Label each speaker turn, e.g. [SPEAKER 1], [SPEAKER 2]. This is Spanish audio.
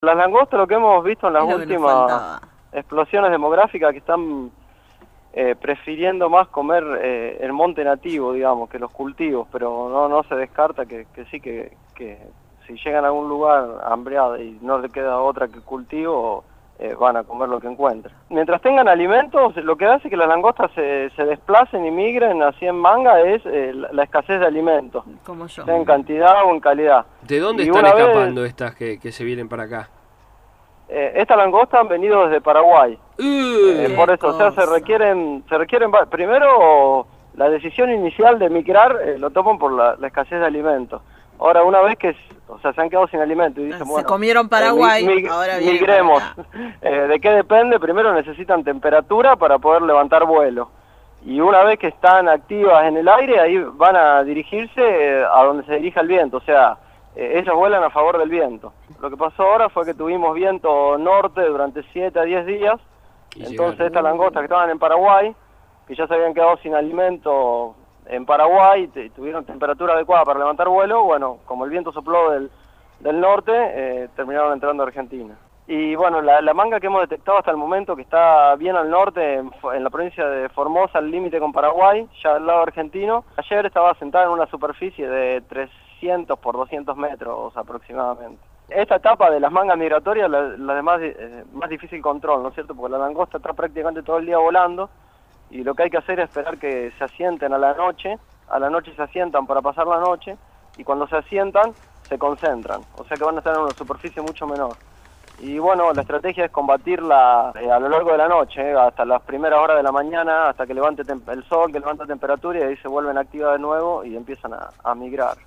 [SPEAKER 1] Las langostas, lo que hemos visto en las
[SPEAKER 2] Es lo que nos
[SPEAKER 1] últimas
[SPEAKER 2] faltaba.
[SPEAKER 1] explosiones demográficas, que están prefiriendo más comer el monte nativo, digamos, que los cultivos, pero no se descarta que sí, que si llegan a algún lugar hambreados y no le queda otra que cultivo, van a comer lo que encuentren. Mientras tengan alimentos, lo que hace que las langostas se desplacen y migren así en manga es la escasez de alimentos,
[SPEAKER 2] Como yo.
[SPEAKER 1] sea en cantidad o en calidad.
[SPEAKER 3] ¿De dónde
[SPEAKER 1] Y
[SPEAKER 3] están
[SPEAKER 1] una vez,
[SPEAKER 3] escapando estas que se vienen para acá?
[SPEAKER 1] estas langostas han venido desde Paraguay.
[SPEAKER 2] Qué
[SPEAKER 1] Por eso, o sea,
[SPEAKER 2] cosa.
[SPEAKER 1] primero la decisión inicial de migrar lo toman por la escasez de alimentos. Ahora, una vez que, o sea, se han quedado sin alimentos y dicen,
[SPEAKER 2] Se
[SPEAKER 1] bueno,
[SPEAKER 2] comieron Paraguay, ahora vienen para
[SPEAKER 1] migremos.
[SPEAKER 2] acá.
[SPEAKER 1] ¿De qué depende? Primero necesitan temperatura para poder levantar vuelo. Y una vez que están activas en el aire, ahí van a dirigirse a donde se dirija el viento, o sea, ellos vuelan a favor del viento. Lo que pasó ahora fue que tuvimos viento norte durante 7 a 10 días.
[SPEAKER 3] Y
[SPEAKER 1] Entonces
[SPEAKER 3] llegaron.
[SPEAKER 1] estas langostas que estaban en Paraguay, que ya se habían quedado sin alimento en Paraguay, tuvieron temperatura adecuada para levantar vuelo, bueno, como el viento sopló del norte, terminaron entrando a Argentina. Y bueno, la manga que hemos detectado hasta el momento, que está bien al norte, en la provincia de Formosa, al límite con Paraguay, ya al lado argentino, ayer estaba sentada en una superficie de 300 por 200 metros aproximadamente. Esta etapa de las mangas migratorias, la de más difícil control, ¿no es cierto? Porque la langosta está prácticamente todo el día volando y lo que hay que hacer es esperar que se asienten a la noche se asientan para pasar la noche y cuando se asientan se concentran, o sea que van a estar en una superficie mucho menor. Y bueno, la estrategia es combatirla a lo largo de la noche, hasta las primeras horas de la mañana, hasta que levante el sol, que levanta temperatura y ahí se vuelven activas de nuevo y empiezan a migrar.